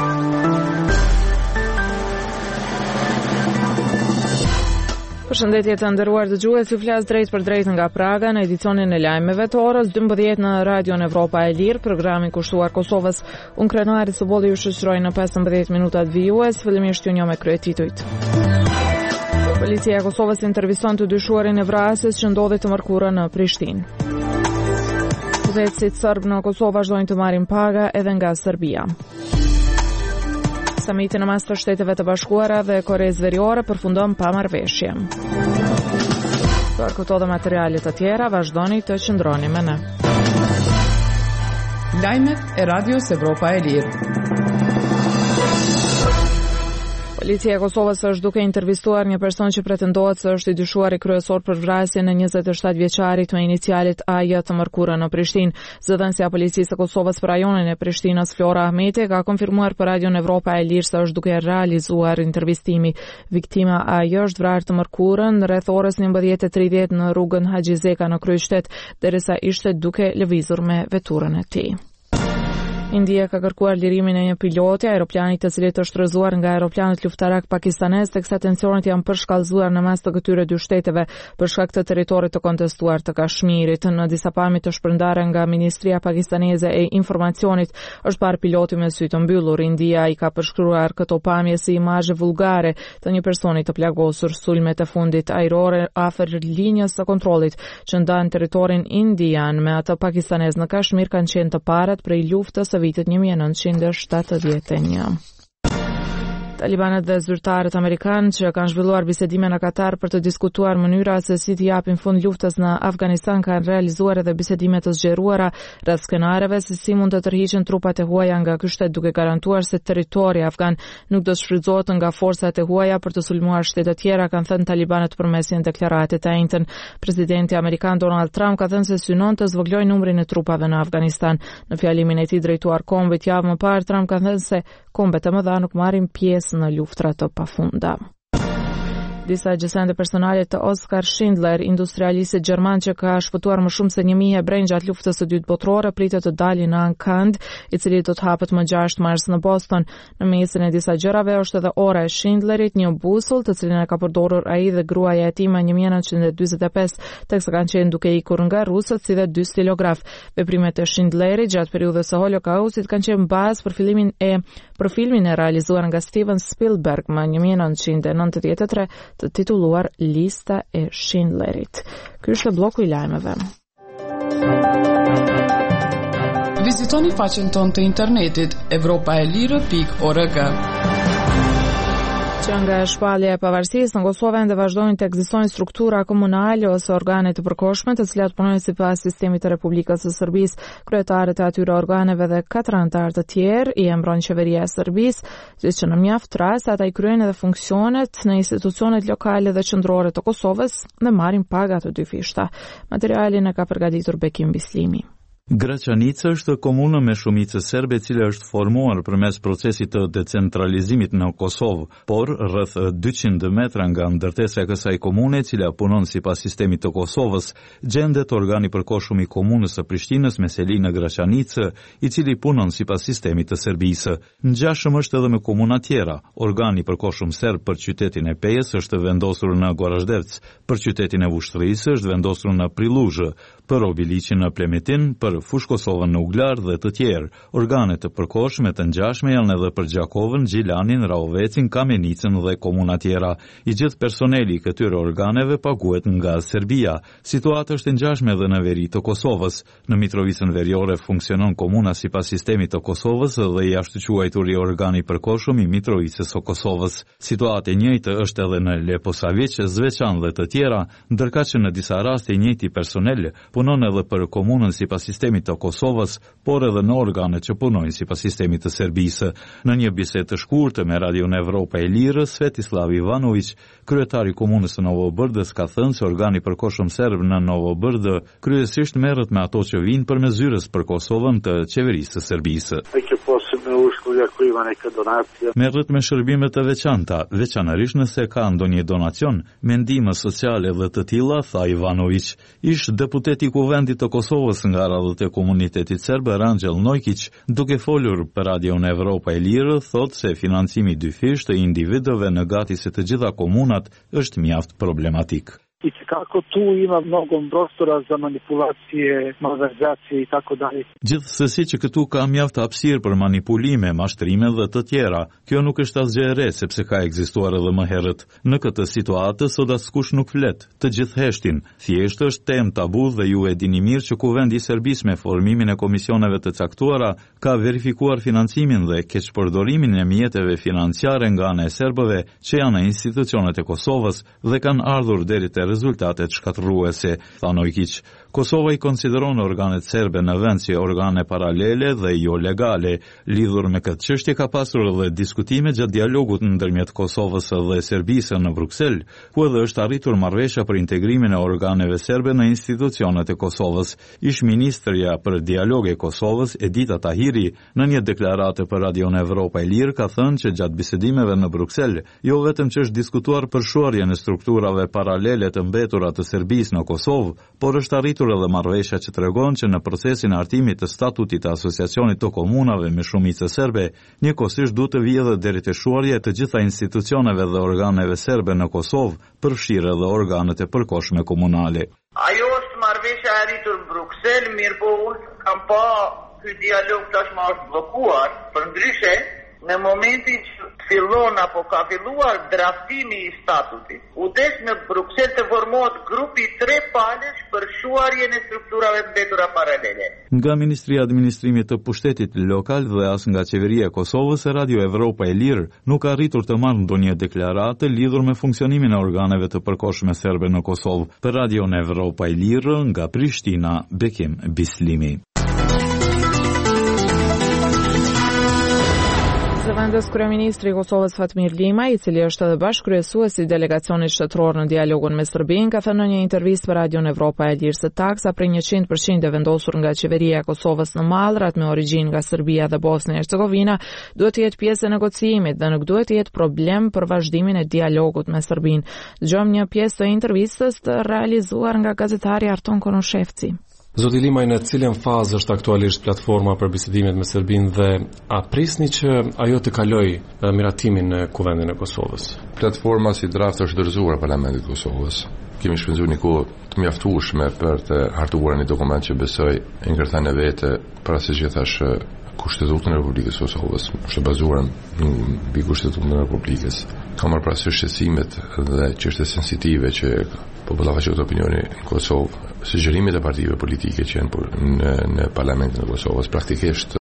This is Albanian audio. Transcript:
Përshëndetje të nderuar dëgjues, ju flas drejt për drejt nga Praga në edicionin e lajmeve të orës 12 në Radio Evropa e Lirë, programi kushtuar Kosovës. Unë Krenari Soboli ju shoqëroj në 15 minutat vijues, fillimisht ju njoh me kryetitujt. Policia e Kosovës interviston të dyshuarin e vrasjes që ndodhi të mërkurën në Prishtinë. Udhëheqësit serb në Kosovë vazhdojnë të marrin paga edhe nga Serbia. Samiti në mes të Shteteve të Bashkuara dhe Koreas Veriore përfundon pa marrëveshje. Për këto dhe materialet të tjera, vazhdoni të qëndroni me ne. Lajmet e Radios Evropa e Lirë. Policia e Kosovës është duke intervistuar një person që pretendohet se është i dyshuar i kryesor për vrasjen e 27 vjeçarit me inicialet AJ të mërkurën në Prishtinë. Zëdhënësia e Policisë së Kosovës për rajonin e Prishtinës, Flora Ahmeti, ka konfirmuar për Radio Evropa e Lirë se është duke realizuar intervistimi. Viktima AJ është vrarë të mërkurën rreth orës 11:30 në rrugën Haxhizeka në kryeqytet, derisa ishte duke lëvizur me veturën e tij. India ka kërkuar lirimin e një piloti aeroplanit të cilit është rrëzuar nga aeroplanët luftarak pakistanez, teksa tensionet janë përshkallëzuar në mes të këtyre dy shteteve për shkak të territorit të kontestuar të Kashmirit. Në disa pamje të shpërndarë nga Ministria Pakistaneze e Informacionit është parë piloti me sy të mbyllur. India i ka përshkruar këto pamje si imazhe vulgare të një personi të plagosur. Sulmet e fundit ajrore afër linjës së kontrollit që ndan territorin indian me atë pakistanez në Kashmir kanë qenë të parat prej luftës së vitit 1971. Talibanët dhe zyrtarët amerikanë që kanë zhvilluar bisedime në Katar për të diskutuar mënyra se si të japin fund luftës në Afganistan kanë realizuar edhe bisedime të zgjeruara rreth skenareve se si mund të tërhiqen trupat e huaja nga ky shtet, duke garantuar se territori afgan nuk do të shfrytëzohet nga forcat e huaja për të sulmuar shtete të tjera, kanë thënë talibanët përmes një deklarate të njëjtën. Presidenti amerikan Donald Trump ka thënë se synon të zvogëlojë numrin e trupave në Afganistan. Në fjalimin e tij drejtuar kombit javë më parë, Trump ka thënë se kombet e mëdha nuk marrin pjesë në luftra të pafunda. Disa gjësende personale të Oskar Schindler, industrialistit gjerman që ka shpëtuar më shumë se 1000 hebrejnë gjatë luftës së dytë botërore, pritet të dalin në ankand, i cili do të hapet më 6 mars në Boston. Në mesin e disa gjërave është edhe ora e Schindlerit, një busull të cilin e ka përdorur ai dhe gruaja e tij më 1945, teksa kanë qenë duke ikur nga rusët, si dhe 2 stilograf. Veprimet e Schindlerit gjatë periudhës së Holokaustit kanë qenë bazë për filmin e realizuar nga Steven Spielberg më 1993 të titulluar Lista e Schindlerit. Ky është bloku i lajmeve. Vizitoni faqen tonë të internetit europaelire.org. Që nga shpallja e pavarësisë në Kosovë ende vazhdojnë të ekzistojnë struktura komunale ose organe të përkohshme të cilat punojnë sipas sistemit të Republikës së Serbisë. Kryetarët e atyre organeve dhe 4 anëtarë të tjerë i emëron qeveria e Serbisë, që në mjaft raste ata i kryejnë edhe funksionet në institucionet lokale dhe qendrore të Kosovës dhe marrin paga të dy fishta. Materialin e ka përgatitur Bekim Bislimi. Graçanica është komunë me shumicë serbe e cila është formuar përmes procesit të decentralizimit në Kosovë, por rreth 200 metra nga ndërtesja e kësaj komune, e cila punon sipas sistemit të Kosovës, gjendet organi përkohshëm i komunës së Prishtinës me selinë Graçanicë, i cili punon sipas sistemit të Serbisë. Ngjashëm është edhe me komuna tjera. Organi përkohshëm serb për qytetin e Pejës është vendosur në Gorazhdevc, për qytetin e Vushtrrisë është vendosur në Priluzhë, për Obiliqin në Plemetin, për Fush Kosovën në Uglar dhe të tjerë. Organet të përkohshme të ngjashme janë edhe për Gjakovën, Gjilanin, Raovecin, Kamenicën dhe komuna tjera. I gjithë personeli i këtyre organeve paguhet nga Serbia. Situata është e ngjashme edhe në veri të Kosovës. Në Mitrovicën Veriore funksionon komuna sipas sistemit të Kosovës dhe i jashtëquajturi organi përkohshëm i Mitrovicës së Kosovës. Situata e njëjtë është edhe në Leposavić, Zveçan dhe të tjera, ndërkaq që në disa raste i njëjti personel punon edhe për komunën sipas sistemit të Kosovës, por edhe në organet që punojnë sipas sistemit të Serbisë. Në një bisedë të shkurtër me Radio Evropa e Lirë, Svetislav Ivanović, kryetari i komunës së Novobërdës, ka thënë se organi përkohshëm serb në Novobërdë kryesisht merret me ato që vijnë përmes zyrës për Kosovën të qeverisë së Serbisë. Merret me shërbime të veçanta, veçanërisht nëse ka ndonjë donacion, me ndihmë sociale dhe të tilla, tha Ivanović. Ish deputeti i Kuvendit të Kosovës nga radhë portavorit e komunitetit serb Rangjel Nojkić, duke folur për Radion Evropa e Lirë, thot se financimi dyfish të individëve në gati se të gjitha komunat është mjaft problematik. I kako tu ima mnogo prostora za manipulacije, malverzacije i tako dalje. Gjithsesi që këtu ka mjaft hapësirë për manipulime, mashtrime dhe të tjera. Kjo nuk është asgjë e re sepse ka ekzistuar edhe më herët. Në këtë situatë sot askush nuk flet, të gjithë heshtin. Thjesht është temë tabu dhe ju e dini mirë që Kuvendi i Serbisë me formimin e komisioneve të caktuara ka verifikuar financimin dhe keqpërdorimin e mjeteve financiare nga ana e serbëve që janë në institucionet e Kosovës dhe kanë ardhur deri te rezultatet shkatërruese, tha Nojkić. Kosova i konsideron organet serbe në vend si organe paralele dhe jo legale. Lidhur me këtë çështje ka pasur edhe diskutime gjatë dialogut ndërmjet Kosovës dhe Serbisë në Bruksel, ku edhe është arritur marrëveshja për integrimin e organeve serbe në institucionet e Kosovës. Ish-ministrja për dialog e Kosovës, Edita Tahiri, në një deklarate për Radion Evropa e Lirë ka thënë që gjatë bisedimeve në Bruksel, jo vetëm që është diskutuar përshuarjen e strukturave paralele të mbetura të Serbisë në Kosovë, por është arritur edhe marrëveshja që tregon që në procesin e artimit të statutit të asociacionit të komunave me shumicë serbe, njëkohësisht duhet të vijë edhe deri te shuarja e të gjitha institucioneve dhe organeve serbe në Kosovë, përfshirë edhe organet e përkohshme komunale. Ajo është marrëveshja e arritur në Bruksel, mirë po unë kam pa ky dialog tashmë është bllokuar, përndryshe në momentin që fillon apo ka filluar draftimi i statutit, u des në Bruksel të formohet grupi 3 palësh për shuarjen e strukturave mbetura paralele. Nga Ministria e Administrimit të Pushtetit Lokal dhe as nga Qeveria e Kosovës, Radio Evropa e Lirë nuk ka arritur të marrë ndonjë deklarate lidhur me funksionimin e organeve të përkohshme serbe në Kosovë. Për Radio Evropa e Lirë nga Prishtina, Bekim Bislimi. Zëvendës kryeministri i Kosovës Fatmir Lima, i cili është edhe bashkëkryesuesi i delegacionit shtetëror në dialogun me Serbinë, ka thënë në një intervistë për Radion Evropa e Lirë se taksa për 100% e vendosur nga qeveria e Kosovës në mallrat me origjinë nga Serbia dhe Bosnia e Hercegovina duhet të jetë pjesë e negociimit dhe nuk duhet të jetë problem për vazhdimin e dialogut me Serbinë. Dëgjojmë një pjesë të intervistës të realizuar nga gazetari Arton Konoshevci. Zoti Limaj, në cilën fazë është aktualisht platforma për bisedimet me Serbinë dhe a prisni që ajo të kaloj miratimin në Kuvendin e Kosovës? Platforma si draft është dorëzuar Parlamentit të Kosovës. Kemi shpenzuar një kohë të mjaftueshme për të hartuar një dokument që besoj e ngërthan e vete para se gjithash Kushtetutën e Republikës së Kosovës, është bazuar mbi Kushtetutën e Republikës. Ka marrë parasysh shqetësimet dhe çështjet sensitive që popullava që opinioni në Kosovë, sugjerimet e partive politike që janë në Parlamentin e Kosovës praktikisht